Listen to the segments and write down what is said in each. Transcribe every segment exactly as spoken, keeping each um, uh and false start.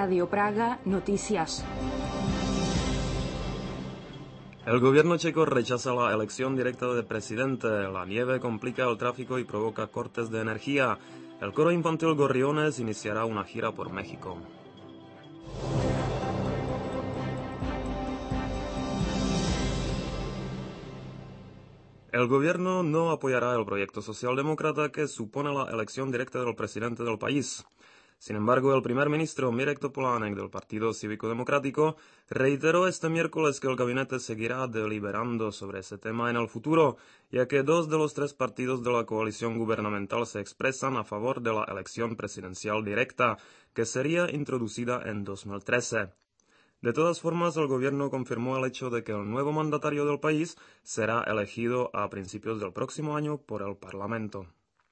Radio Praga Noticias. El gobierno checo rechaza la elección directa de presidente. La nieve complica el tráfico y provoca cortes de energía. El coro infantil Gorriones iniciará una gira por México. El gobierno no apoyará el proyecto socialdemócrata que supone la elección directa del presidente del país. Sin embargo, el primer ministro Mirek Topolánek del Partido Cívico Democrático reiteró este miércoles que el gabinete seguirá deliberando sobre ese tema en el futuro, ya que dos de los tres partidos de la coalición gubernamental se expresan a favor de la elección presidencial directa, que sería introducida en dos mil trece. De todas formas, el gobierno confirmó el hecho de que el nuevo mandatario del país será elegido a principios del próximo año por el Parlamento.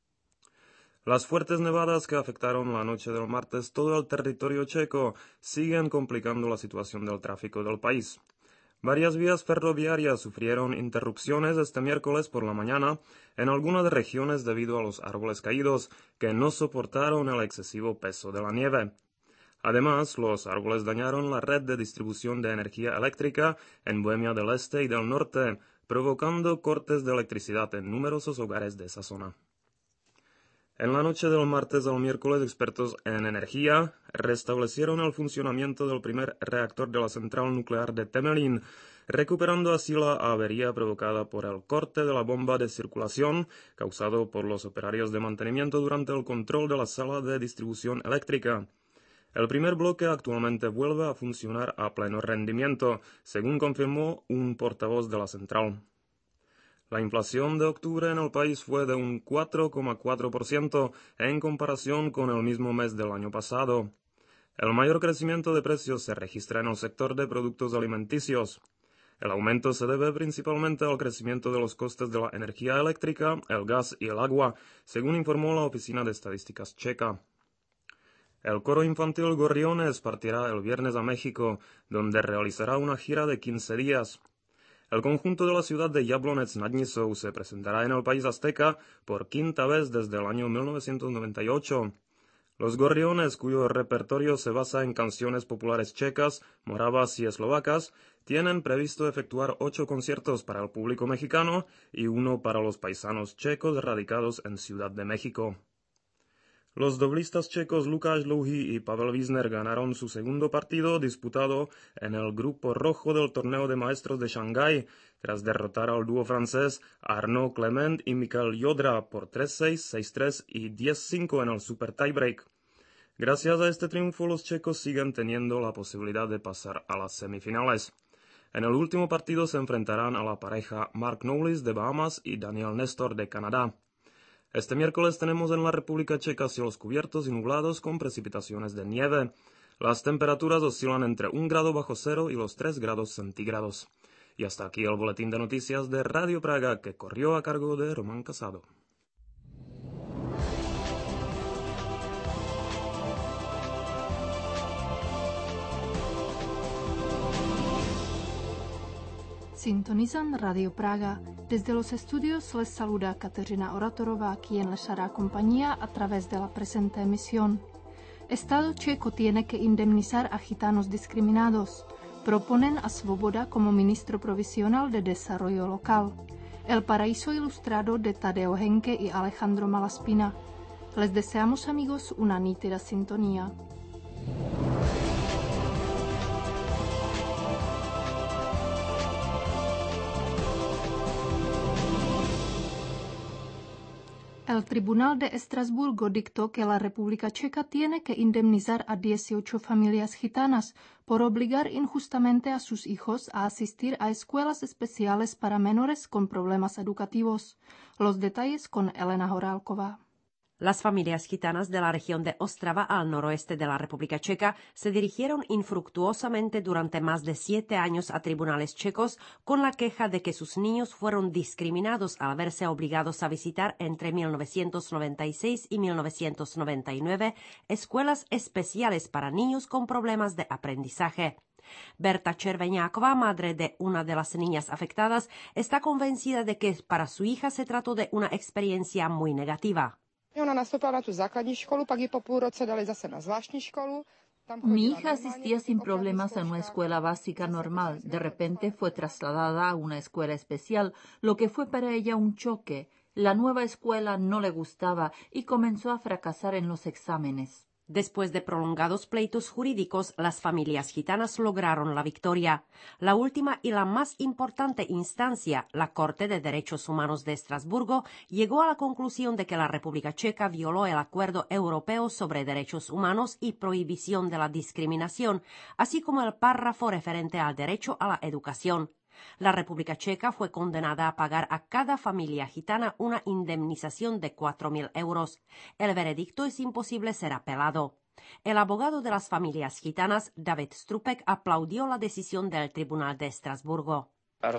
Las fuertes nevadas que afectaron la noche del martes todo el territorio checo siguen complicando la situación del tráfico del país. Varias vías ferroviarias sufrieron interrupciones este miércoles por la mañana en algunas regiones debido a los árboles caídos que no soportaron el excesivo peso de la nieve. Además, los árboles dañaron la red de distribución de energía eléctrica en Bohemia del Este y del Norte, provocando cortes de electricidad en numerosos hogares de esa zona. En la noche del martes al miércoles, expertos en energía restablecieron el funcionamiento del primer reactor de la central nuclear de Temelín, recuperando así la avería provocada por el corte de la bomba de circulación causado por los operarios de mantenimiento durante el control de la sala de distribución eléctrica. El primer bloque actualmente vuelve a funcionar a pleno rendimiento, según confirmó un portavoz de la central. La inflación de octubre en el país fue de un cuatro coma cuatro por ciento en comparación con el mismo mes del año pasado. El mayor crecimiento de precios se registra en el sector de productos alimenticios. El aumento se debe principalmente al crecimiento de los costes de la energía eléctrica, el gas y el agua, según informó la Oficina de Estadísticas checa. El coro infantil Gorriones partirá el viernes a México, donde realizará una gira de quince días. El conjunto de la ciudad de Jablonec nad Nisou se presentará en el país azteca por quinta vez desde el año mil novecientos noventa y ocho. Los Gorriones, cuyo repertorio se basa en canciones populares checas, moravas y eslovacas, tienen previsto efectuar ocho conciertos para el público mexicano y uno para los paisanos checos radicados en Ciudad de México. Los doblistas checos Lukáš Dlouhý y Pavel Vízner ganaron su segundo partido disputado en el grupo rojo del torneo de maestros de Shanghái, tras derrotar al dúo francés Arnaud Clement y Michal Jodra por tres seis, seis tres y diez cinco en el super tiebreak. Gracias a este triunfo, los checos siguen teniendo la posibilidad de pasar a las semifinales. En el último partido se enfrentarán a la pareja Mark Knowles de Bahamas y Daniel Nestor de Canadá. Este miércoles tenemos en la República Checa cielos cubiertos y nublados con precipitaciones de nieve. Las temperaturas oscilan entre un grado bajo cero y los tres grados centígrados. Y hasta aquí el boletín de noticias de Radio Praga, que corrió a cargo de Román Casado. Sintonizan Radio Praga. Desde los estudios les saluda Kateřina Oratorová, quien les hará compañía a través de la presente emisión. Estado checo tiene que indemnizar a gitanos discriminados. Proponen a Svoboda como ministro provisional de desarrollo local. El paraíso ilustrado de Tadeo Henke y Alejandro Malaspina. Les deseamos, amigos, una nítida sintonía. El Tribunal de Estrasburgo dictó que la República Checa tiene que indemnizar a dieciocho familias gitanas por obligar injustamente a sus hijos a asistir a escuelas especiales para menores con problemas educativos. Los detalles con Elena Horálková. Las familias gitanas de la región de Ostrava al noroeste de la República Checa se dirigieron infructuosamente durante más de siete años a tribunales checos con la queja de que sus niños fueron discriminados al verse obligados a visitar entre mil novecientos noventa y seis y mil novecientos noventa y nueve escuelas especiales para niños con problemas de aprendizaje. Berta Červeňáková, madre de una de las niñas afectadas, está convencida de que para su hija se trató de una experiencia muy negativa. Ona nastoupila na tú základní školu, pak ji po půl roce dali zase na zvláštní školu. Mi hija asistía sin problemas a una escuela básica normal. De repente fue trasladada a una escuela especial, lo que fue para ella un choque. La nueva escuela no le gustaba y comenzó a fracasar en los exámenes. Después de prolongados pleitos jurídicos, las familias gitanas lograron la victoria. La última y la más importante instancia, la Corte de Derechos Humanos de Estrasburgo, llegó a la conclusión de que la República Checa violó el Acuerdo Europeo sobre Derechos Humanos y Prohibición de la Discriminación, así como el párrafo referente al derecho a la educación. La República Checa fue condenada a pagar a cada familia gitana una indemnización de cuatro mil euros. El veredicto es imposible ser apelado. El abogado de las familias gitanas, David Strupek, aplaudió la decisión del Tribunal de Estrasburgo.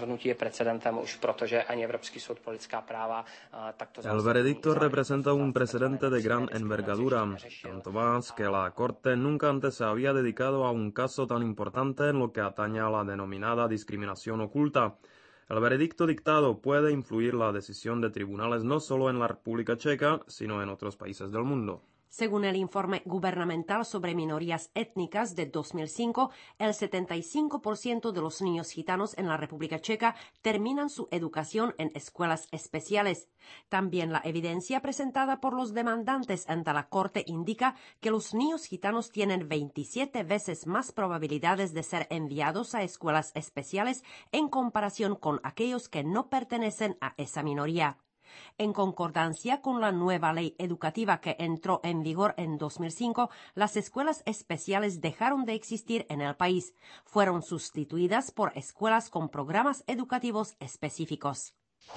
El veredicto representa un precedente de gran envergadura, tanto más que la Corte nunca antes se había dedicado a un caso tan importante en lo que atañe a la denominada discriminación oculta. El veredicto dictado puede influir la decisión de tribunales no solo en la República Checa, sino en otros países del mundo. Según el informe gubernamental sobre minorías étnicas de dos mil cinco, el setenta y cinco por ciento de los niños gitanos en la República Checa terminan su educación en escuelas especiales. También la evidencia presentada por los demandantes ante la Corte indica que los niños gitanos tienen veintisiete veces más probabilidades de ser enviados a escuelas especiales en comparación con aquellos que no pertenecen a esa minoría. En concordancia con la nueva ley educativa que entró en vigor en dos mil cinco, las escuelas especiales dejaron de existir en el país. Fueron sustituidas por escuelas con programas educativos específicos.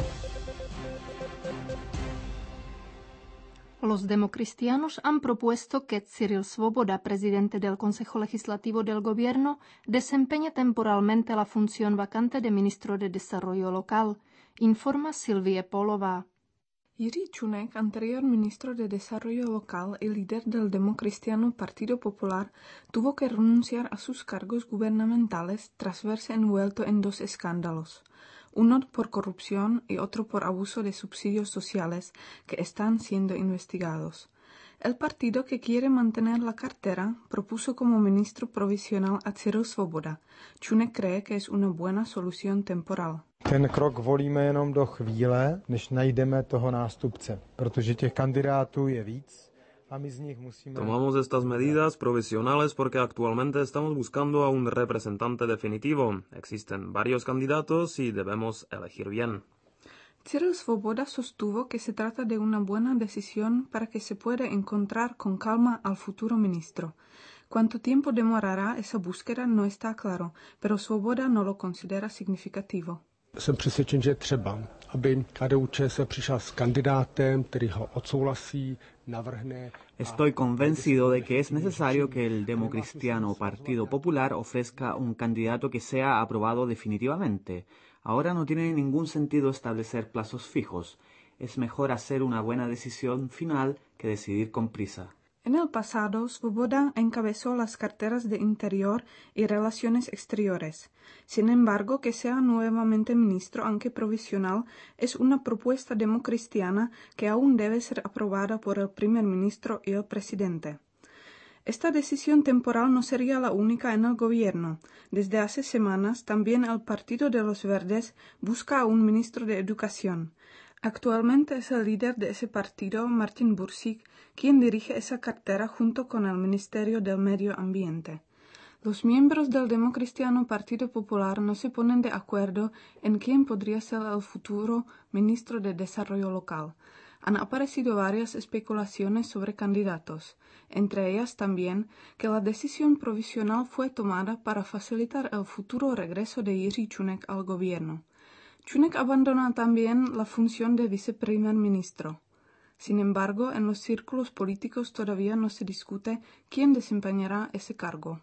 Los democristianos han propuesto que Cyril Svoboda, presidente del Consejo Legislativo del Gobierno, desempeñe temporalmente la función vacante de ministro de Desarrollo Local, informa Silvie Polová. Jiří Čunek, anterior ministro de Desarrollo Local y líder del democristiano Partido Popular, tuvo que renunciar a sus cargos gubernamentales tras verse envuelto en dos escándalos, uno por corrupción y otro por abuso de subsidios sociales que están siendo investigados. El partido, que quiere mantener la cartera, propuso como ministro provisional a Cyril Svoboda. Čunek cree que es una buena solución temporal. Ten krok volíme jenom do chvíle, než najdeme toho nástupce, protože těch kandidátů je víc a my z nich musíme... Tomamos estas medidas provisionales porque actualmente estamos buscando a un representante definitivo. Existen varios candidatos y debemos elegir bien. Cyril Svoboda sostuvo que se trata de una buena decisión para que se pueda encontrar con calma al futuro ministro. Cuánto tiempo demorará esa búsqueda no está claro, pero Svoboda no lo considera significativo. Jsem přesvědčen, že je třeba, aby K D U Č S L přišla s kandidátem, který ho odsouhlasí, navrhne. Estoy convencido de que es necesario que el Democristiano Partido Popular ofrezca un candidato que sea aprobado definitivamente. Ahora no tiene ningún sentido establecer plazos fijos. Es mejor hacer una buena decisión final que decidir con prisa. En el pasado, Svoboda encabezó las carteras de Interior y Relaciones Exteriores. Sin embargo, que sea nuevamente ministro, aunque provisional, es una propuesta democristiana que aún debe ser aprobada por el primer ministro y el presidente. Esta decisión temporal no sería la única en el gobierno. Desde hace semanas, también el Partido de los Verdes busca a un ministro de Educación. Actualmente es el líder de ese partido, Martin Bursík, quien dirige esa cartera junto con el Ministerio del Medio Ambiente. Los miembros del Democristiano Partido Popular no se ponen de acuerdo en quién podría ser el futuro ministro de Desarrollo Local. Han aparecido varias especulaciones sobre candidatos, entre ellas también que la decisión provisional fue tomada para facilitar el futuro regreso de Jiří Čunek al gobierno. Čunek abandona también la función de viceprimer ministro. Sin embargo, en los círculos políticos todavía no se discute quién desempeñará ese cargo.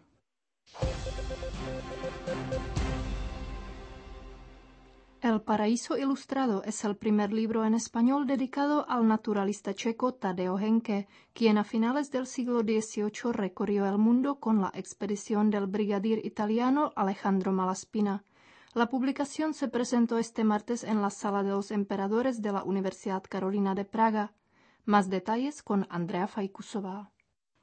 El Paraíso Ilustrado es el primer libro en español dedicado al naturalista checo Tadeo Henke, quien a finales del siglo dieciocho recorrió el mundo con la expedición del brigadier italiano Alejandro Malaspina. La publicación se presentó este martes en la Sala de los Emperadores de la Universidad Carolina de Praga. Más detalles con Andrea Fajkusová.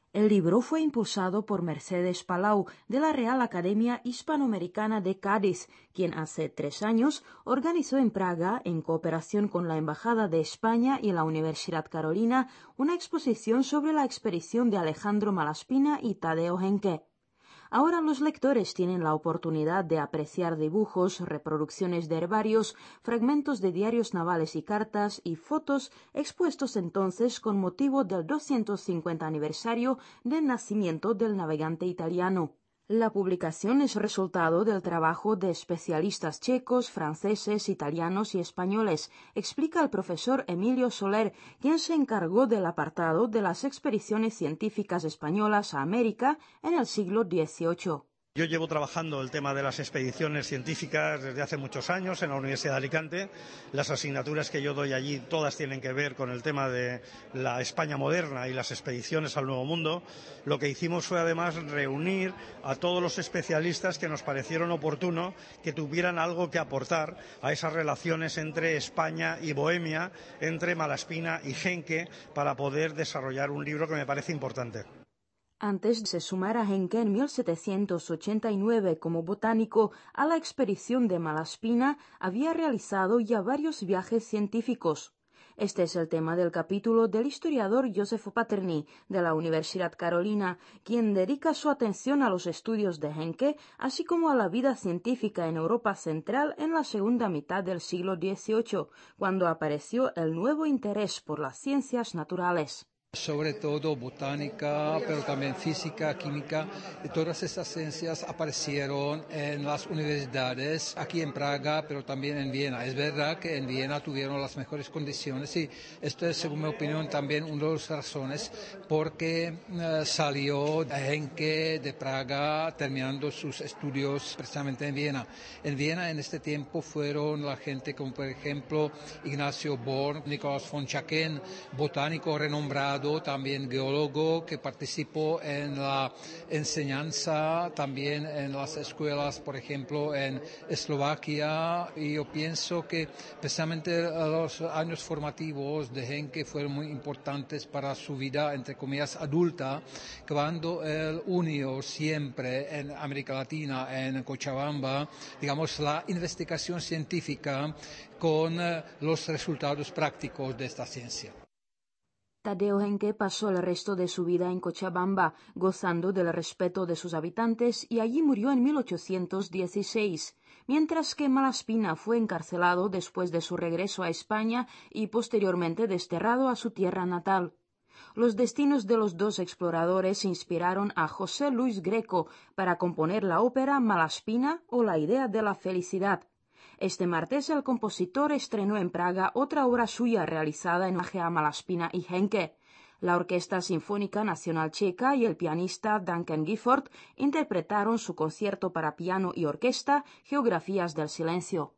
El libro fue impulsado por Mercedes Palau, de la Real Academia Hispanoamericana de Cádiz, quien hace tres años organizó en Praga, en cooperación con la Embajada de España y la Universidad Carolina, una exposición sobre la expedición de Alejandro Malaspina y Tadeo Henke. Ahora los lectores tienen la oportunidad de apreciar dibujos, reproducciones de herbarios, fragmentos de diarios navales y cartas y fotos expuestos entonces con motivo del doscientos cincuenta aniversario del nacimiento del navegante italiano. La publicación es resultado del trabajo de especialistas checos, franceses, italianos y españoles, explica el profesor Emilio Soler, quien se encargó del apartado de las expediciones científicas españolas a América en el siglo dieciocho. Yo llevo trabajando el tema de las expediciones científicas desde hace muchos años en la Universidad de Alicante. Las asignaturas que yo doy allí todas tienen que ver con el tema de la España moderna y las expediciones al Nuevo Mundo. Lo que hicimos fue además reunir a todos los especialistas que nos parecieron oportuno que tuvieran algo que aportar a esas relaciones entre España y Bohemia, entre Malaspina y Henke, para poder desarrollar un libro que me parece importante. Antes de se sumar a Henke en mil setecientos ochenta y nueve como botánico a la expedición de Malaspina, había realizado ya varios viajes científicos. Este es el tema del capítulo del historiador Joseph Paterni, de la Universidad Carolina, quien dedica su atención a los estudios de Henke, así como a la vida científica en Europa Central en la segunda mitad del siglo dieciocho, cuando apareció el nuevo interés por las ciencias naturales. Sobre todo botánica, pero también física, química, y todas estas ciencias aparecieron en las universidades, aquí en Praga, pero también en Viena. Es verdad que en Viena tuvieron las mejores condiciones y esto es, según mi opinión, también una de las razones porque eh, salió Henke de Praga terminando sus estudios precisamente en Viena. En Viena en este tiempo fueron la gente como por ejemplo Ignacio Born, Nicolás von Schaken, botánico renombrado, también geólogo que participó en la enseñanza, también en las escuelas, por ejemplo, en Eslovaquia. Y yo pienso que precisamente los años formativos de Henke fueron muy importantes para su vida, entre comillas, adulta, cuando él unió siempre en América Latina, en Cochabamba, digamos, la investigación científica con los resultados prácticos de esta ciencia. Tadeo Henke pasó el resto de su vida en Cochabamba, gozando del respeto de sus habitantes, y allí murió en mil ochocientos dieciséis, mientras que Malaspina fue encarcelado después de su regreso a España y posteriormente desterrado a su tierra natal. Los destinos de los dos exploradores inspiraron a José Luis Greco para componer la ópera Malaspina o la idea de la felicidad. Este martes el compositor estrenó en Praga otra obra suya realizada en homenaje a Malaspina y Henke. La Orquesta Sinfónica Nacional Checa y el pianista Duncan Gifford interpretaron su concierto para piano y orquesta Geografías del Silencio.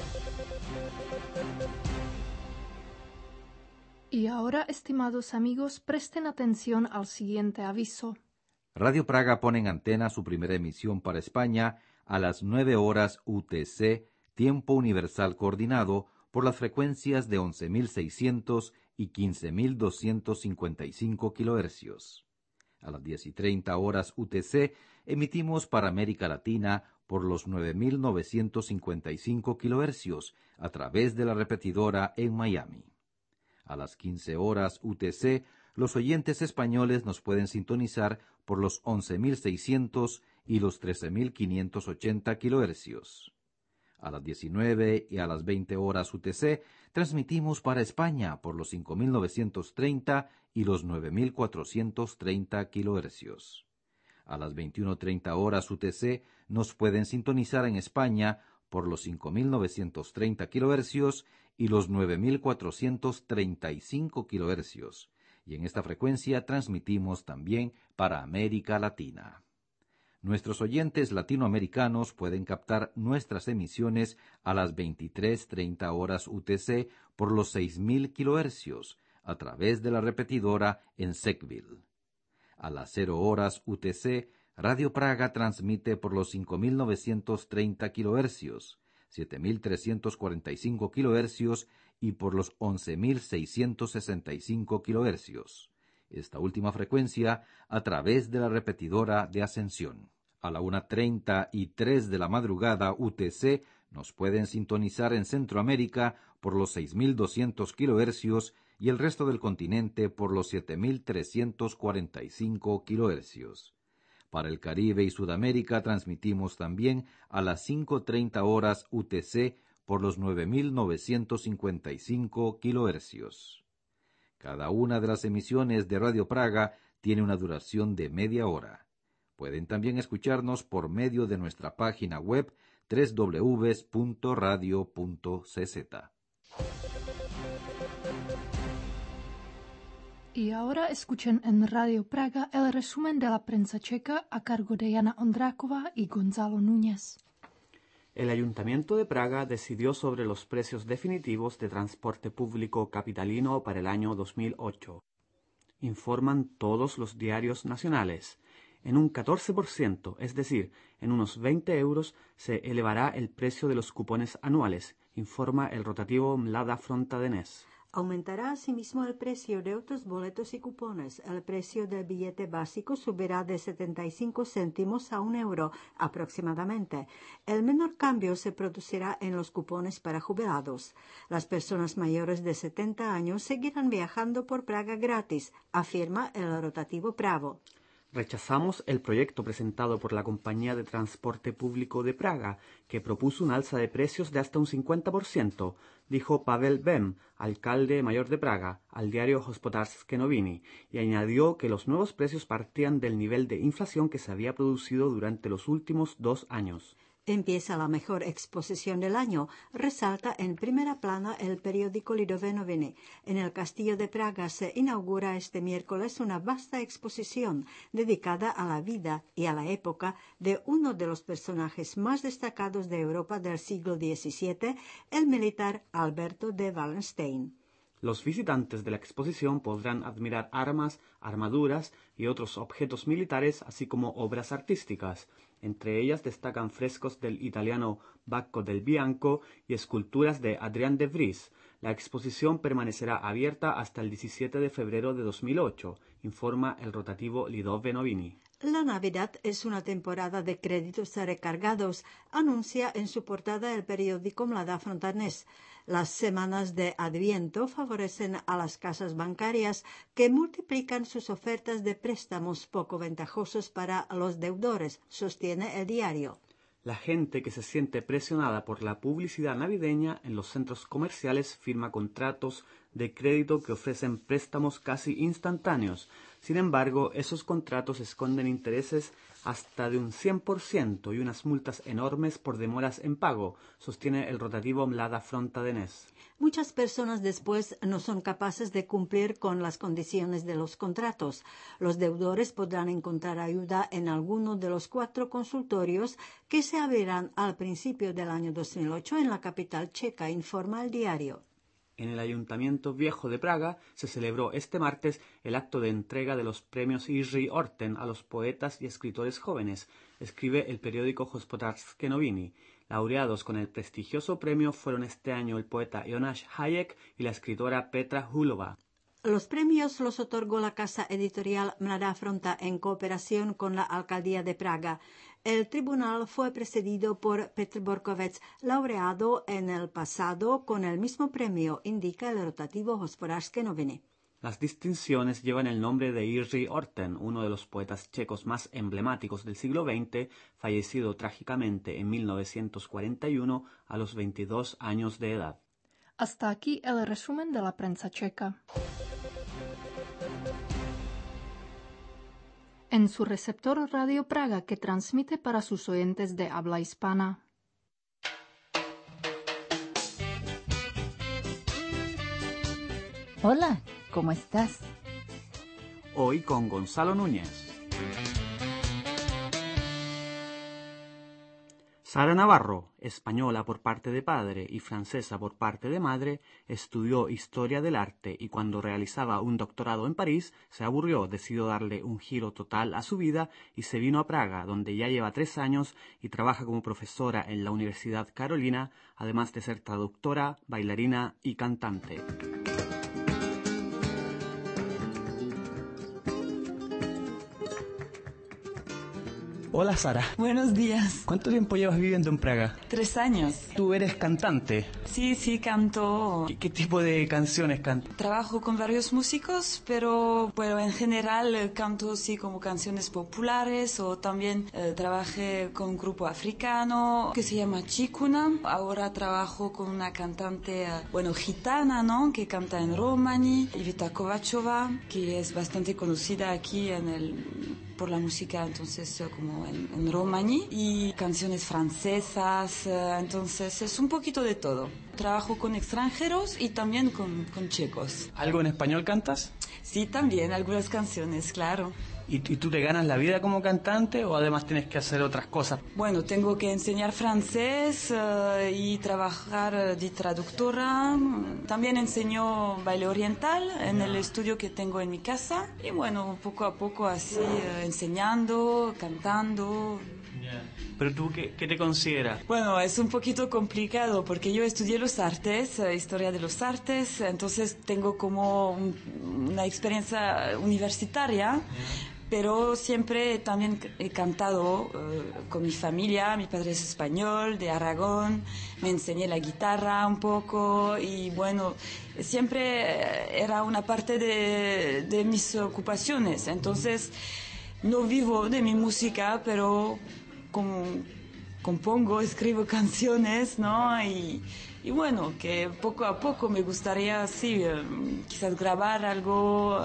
Y ahora, estimados amigos, presten atención al siguiente aviso. Radio Praga pone en antena su primera emisión para España a las nueve horas U T C, tiempo universal coordinado, por las frecuencias de once mil seiscientos y quince mil doscientos cincuenta y cinco kilohercios. A las diez y treinta horas U T C emitimos para América Latina por los nueve mil novecientos cincuenta y cinco kilohercios a través de la repetidora en Miami. A las quince horas U T C, los oyentes españoles nos pueden sintonizar por los once mil seiscientos y los trece mil quinientos ochenta kilohercios. A las diecinueve y a las veinte horas U T C transmitimos para España por los cinco mil novecientos treinta y los nueve mil cuatrocientos treinta kilohercios. A las veintiuna treinta horas U T C nos pueden sintonizar en España por los cinco mil novecientos treinta kilohercios y los nueve mil cuatrocientos treinta y cinco kilohercios. Y en esta frecuencia transmitimos también para América Latina. Nuestros oyentes latinoamericanos pueden captar nuestras emisiones a las veintitrés treinta horas U T C por los seis mil kilohercios a través de la repetidora en Sackville. A las cero horas U T C, Radio Praga transmite por los cinco mil novecientos treinta kilohercios, siete mil trescientos cuarenta y cinco kilohercios y por los once mil seiscientos sesenta y cinco kilohercios. esta última frecuencia a través de la repetidora de Ascensión. A la una treinta y tres de la madrugada U T C nos pueden sintonizar en Centroamérica por los seis mil doscientos kilohercios y el resto del continente por los siete mil trescientos cuarenta y cinco kilohercios. Para el Caribe y Sudamérica transmitimos también a las cinco treinta horas U T C por los nueve mil novecientos cincuenta y cinco kilohercios. Cada una de las emisiones de Radio Praga tiene una duración de media hora. Pueden también escucharnos por medio de nuestra página web doble u doble u doble u punto radio punto c z. Y ahora escuchen en Radio Praga el resumen de la prensa checa a cargo de Jana Ondráková y Gonzalo Núñez. El Ayuntamiento de Praga decidió sobre los precios definitivos de transporte público capitalino para el año dos mil ocho. Informan todos los diarios nacionales. En un catorce por ciento, es decir, en unos veinte euros, se elevará el precio de los cupones anuales, informa el rotativo Mlada Fronta Dnes. Aumentará asimismo el precio de otros boletos y cupones. El precio del billete básico subirá de setenta y cinco céntimos a un euro aproximadamente. El menor cambio se producirá en los cupones para jubilados. Las personas mayores de setenta años seguirán viajando por Praga gratis, afirma el rotativo Pravo. Rechazamos el proyecto presentado por la Compañía de Transporte Público de Praga, que propuso un alza de precios de hasta un cincuenta por ciento, dijo Pavel Bem, alcalde mayor de Praga, al diario Hospodářské noviny, y añadió que los nuevos precios partían del nivel de inflación que se había producido durante los últimos dos años. Empieza la mejor exposición del año, resalta en primera plana el periódico Lidové noviny. En el Castillo de Praga se inaugura este miércoles una vasta exposición dedicada a la vida y a la época de uno de los personajes más destacados de Europa del siglo diecisiete, el militar Alberto de Wallenstein. Los visitantes de la exposición podrán admirar armas, armaduras y otros objetos militares, así como obras artísticas. Entre ellas destacan frescos del italiano Bacco del Bianco y esculturas de Adrián de Vries. La exposición permanecerá abierta hasta el diecisiete de febrero de dos mil ocho, informa el rotativo Lidové noviny. La Navidad es una temporada de créditos recargados, anuncia en su portada el periódico Mlada Fronta Dnes. Las semanas de Adviento favorecen a las casas bancarias que multiplican sus ofertas de préstamos poco ventajosos para los deudores, sostiene el diario. La gente que se siente presionada por la publicidad navideña en los centros comerciales firma contratos de crédito que ofrecen préstamos casi instantáneos. Sin embargo, esos contratos esconden intereses hasta de un cien por ciento y unas multas enormes por demoras en pago, sostiene el rotativo Mlada Fronta Dnes. Muchas personas después no son capaces de cumplir con las condiciones de los contratos. Los deudores podrán encontrar ayuda en alguno de los cuatro consultorios que se abrirán al principio del año dos mil ocho en la capital checa, informa el diario. En el Ayuntamiento Viejo de Praga se celebró este martes el acto de entrega de los premios Jiří Orten a los poetas y escritores jóvenes, escribe el periódico Hospodářské noviny. Laureados con el prestigioso premio fueron este año el poeta Jonáš Hayek y la escritora Petra Hulova. Los premios los otorgó la casa editorial Mladá Fronta en cooperación con la Alcaldía de Praga. El tribunal fue presidido por Petr Borkovec, laureado en el pasado con el mismo premio, indica el rotativo Hospodářské noviny. Las distinciones llevan el nombre de Jiří Orten, uno de los poetas checos más emblemáticos del siglo veinte, fallecido trágicamente en mil novecientos cuarenta y uno a los veintidós años de edad. Hasta aquí el resumen de la prensa checa. En su receptor Radio Praga, que transmite para sus oyentes de habla hispana. Hola, ¿cómo estás? Hoy con Gonzalo Núñez. Sara Navarro, española por parte de padre y francesa por parte de madre, estudió Historia del Arte y cuando realizaba un doctorado en París se aburrió, decidió darle un giro total a su vida y se vino a Praga, donde ya lleva tres años y trabaja como profesora en la Universidad Carolina, además de ser traductora, bailarina y cantante. Hola Sara. Buenos días. ¿Cuánto tiempo llevas viviendo en Praga? Tres años. ¿Tú eres cantante? Sí, sí, canto. ¿Qué, qué tipo de canciones cantas? Trabajo con varios músicos, pero bueno, en general eh, canto sí como canciones populares o también eh, trabajé con un grupo africano que se llama Chikuna. Ahora trabajo con una cantante, eh, bueno, gitana, ¿no? Que canta en romani, Iveta Kovachova, que es bastante conocida aquí en el... por la música, entonces como en, en romani, y canciones francesas, entonces es un poquito de todo. Trabajo con extranjeros y también con, con checos. ¿Algo en español cantas? Sí, también, algunas canciones, claro. ¿Y, ¿Y tú te ganas la vida como cantante o además tienes que hacer otras cosas? Bueno, tengo que enseñar francés uh, y trabajar de traductora. También enseño baile oriental en el estudio que tengo en mi casa. Y bueno, poco a poco así, uh, enseñando, cantando. ¿Pero tú qué, qué te consideras? Bueno, es un poquito complicado porque yo estudié los artes, eh, historia de los artes, entonces tengo como un, una experiencia universitaria. Pero siempre también he cantado uh, con mi familia. Mi padre es español, de Aragón, me enseñé la guitarra un poco y bueno, siempre era una parte de, de mis ocupaciones. Entonces, no vivo de mi música, pero como compongo, escribo canciones, ¿no? Y, y bueno, que poco a poco me gustaría, sí, quizás grabar algo,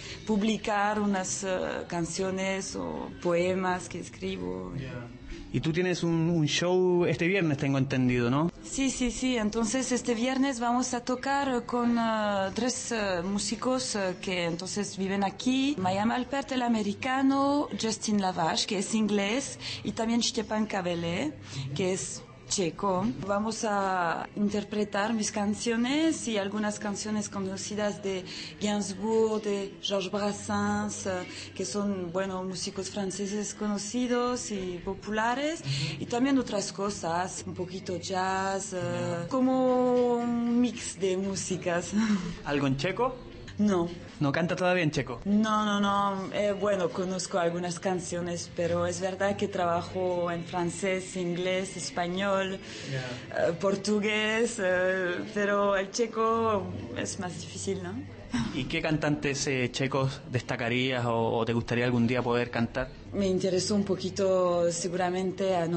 publicar unas uh, canciones o poemas que escribo. Yeah. Y tú tienes un, un show este viernes, tengo entendido, ¿no? Sí, sí, sí. Entonces este viernes vamos a tocar con uh, tres uh, músicos uh, que entonces viven aquí. Mayam Alpert, el americano, Justin Lavache, que es inglés, y también Stepan Kavele, que es checo. Vamos a interpretar mis canciones y algunas canciones conocidas de Gainsbourg, de Georges Brassens, que son, bueno, músicos franceses conocidos y populares, y también otras cosas, un poquito jazz, uh, como un mix de músicas. ¿Algo en checo? No. ¿No canta todavía en checo? No, no, no. Eh, bueno, conozco algunas canciones, pero es verdad que trabajo en francés, inglés, español, yeah. eh, portugués, eh, pero el checo es más difícil, ¿no? ¿Y qué cantantes eh, checos destacarías o, o te gustaría algún día poder cantar? Me interesó un poquito seguramente a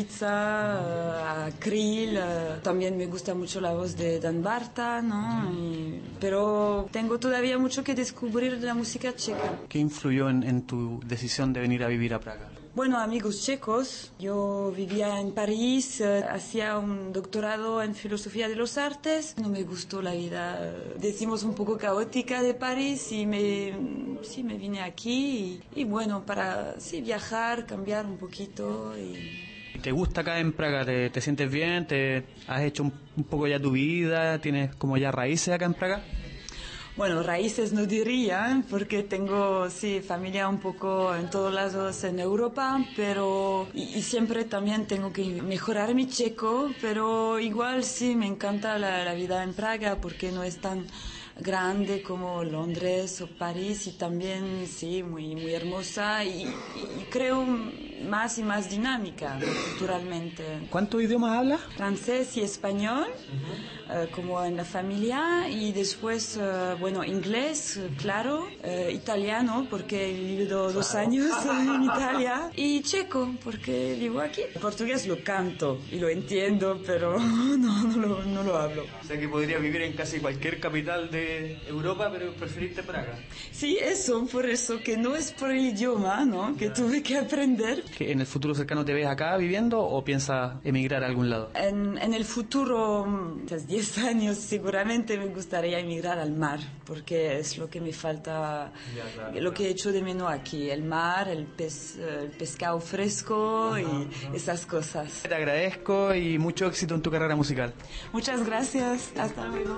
Nohavica, a Krill, también me gusta mucho la voz de Dan Barta, ¿no? Y, pero tengo todavía mucho que descubrir de la música checa. ¿Qué influyó en, en tu decisión de venir a vivir a Praga? Bueno, amigos checos. Yo vivía en París, eh, hacía un doctorado en filosofía de los artes. No me gustó la vida, eh, decimos un poco caótica de París y me, sí, me vine aquí y, y bueno, para sí, viajar, cambiar un poquito. Y... ¿Te gusta acá en Praga? ¿Te, te sientes bien? ¿Te has hecho un, un poco ya tu vida? ¿Tienes como ya raíces acá en Praga? Bueno, raíces no diría, porque tengo, sí, familia un poco en todos lados en Europa, pero, y, y siempre también tengo que mejorar mi checo, pero igual sí, me encanta la, la vida en Praga, porque no es tan grande como Londres o París, y también, sí, muy, muy hermosa, y, y creo más y más dinámica culturalmente. ¿Cuántos idiomas hablas? Francés y español, uh-huh. uh, como en la familia, y después, uh, bueno, inglés, claro, uh, italiano, porque he vivido dos años en Italia, y checo, porque vivo aquí. Portugués lo canto y lo entiendo, pero no, no, lo, no lo hablo. O sea que podrías vivir en casi cualquier capital de Europa, pero preferiste Praga. Sí, eso, por eso, que no es por el idioma, ¿no? Que tuve que aprender. ¿Que en el futuro cercano te ves acá viviendo o piensas emigrar a algún lado? En, en el futuro, diez años, seguramente me gustaría emigrar al mar, porque es lo que me falta, ya, claro, lo que he hecho de menos aquí, el mar, el, pez, el pescado fresco. Ajá, y ajá. Esas cosas. Te agradezco y mucho éxito en tu carrera musical. Muchas gracias, hasta luego.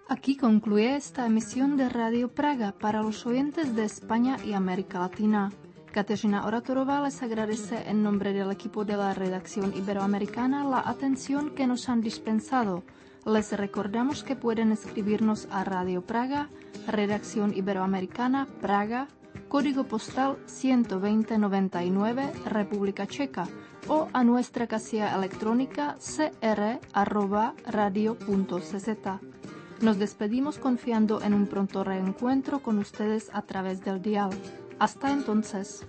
Aquí concluye esta emisión de Radio Praga para los oyentes de España y América Latina. Kateřina Oratorová les agradece en nombre del equipo de la redacción iberoamericana la atención que nos han dispensado. Les recordamos que pueden escribirnos a Radio Praga, Redacción Iberoamericana, Praga, código postal ciento veinte noventa y nueve, República Checa, o a nuestra casilla electrónica c r arroba radio punto c z. Nos despedimos confiando en un pronto reencuentro con ustedes a través del dial. Hasta entonces.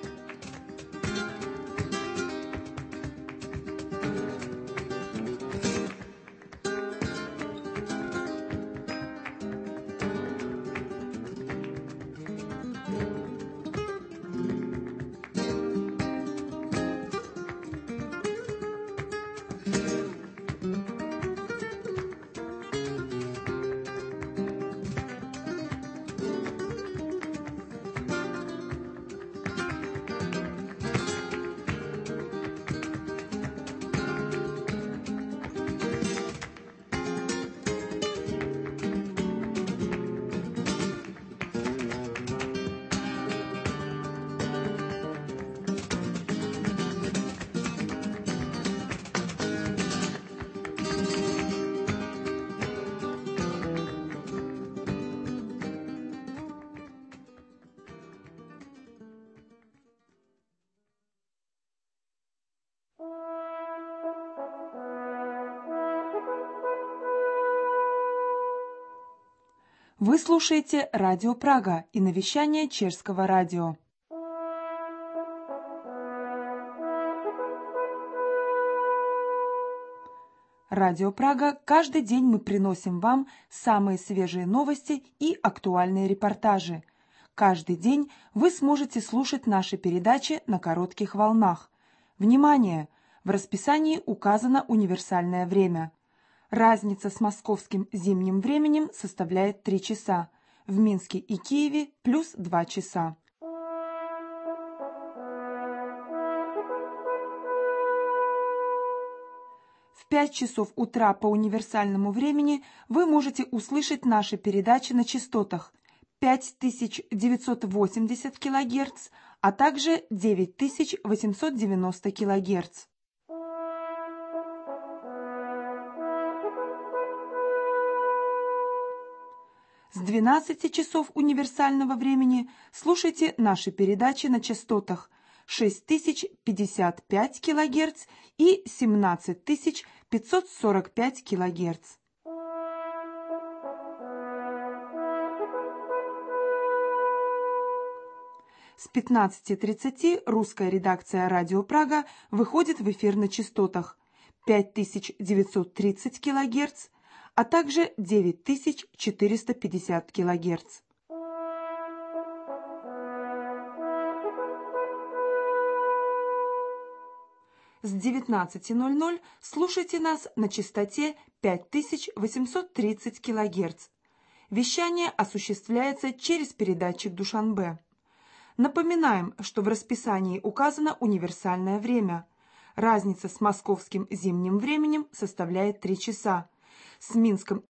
Вы слушаете Радио Прага и навещание Чешского радио. Радио Прага. Каждый день мы приносим вам самые свежие новости и актуальные репортажи. Каждый день вы сможете слушать наши передачи на коротких волнах. Внимание! В расписании указано универсальное время. Разница с московским зимним временем составляет три часа. В Минске и Киеве плюс два часа. В пять часов утра по универсальному времени вы можете услышать наши передачи на частотах пять тысяч девятьсот восемьдесят килогерц, а также девять тысяч восемьсот девяносто килогерц. С двенадцати часов универсального времени слушайте наши передачи на частотах шесть тысяч пятьдесят пять килогерц и семнадцать тысяч пятьсот сорок пять килогерц. С пятнадцати тридцати русская редакция Радио Прага выходит в эфир на частотах пять тысяч девятьсот тридцать килогерц, а также девять тысяч четыреста пятьдесят килогерц. С девятнадцати ноль-ноль слушайте нас на частоте пять тысяч восемьсот тридцать килогерц. Вещание осуществляется через передатчик Душанбе. Напоминаем, что в расписании указано универсальное время. Разница с московским зимним временем составляет три часа. С Минском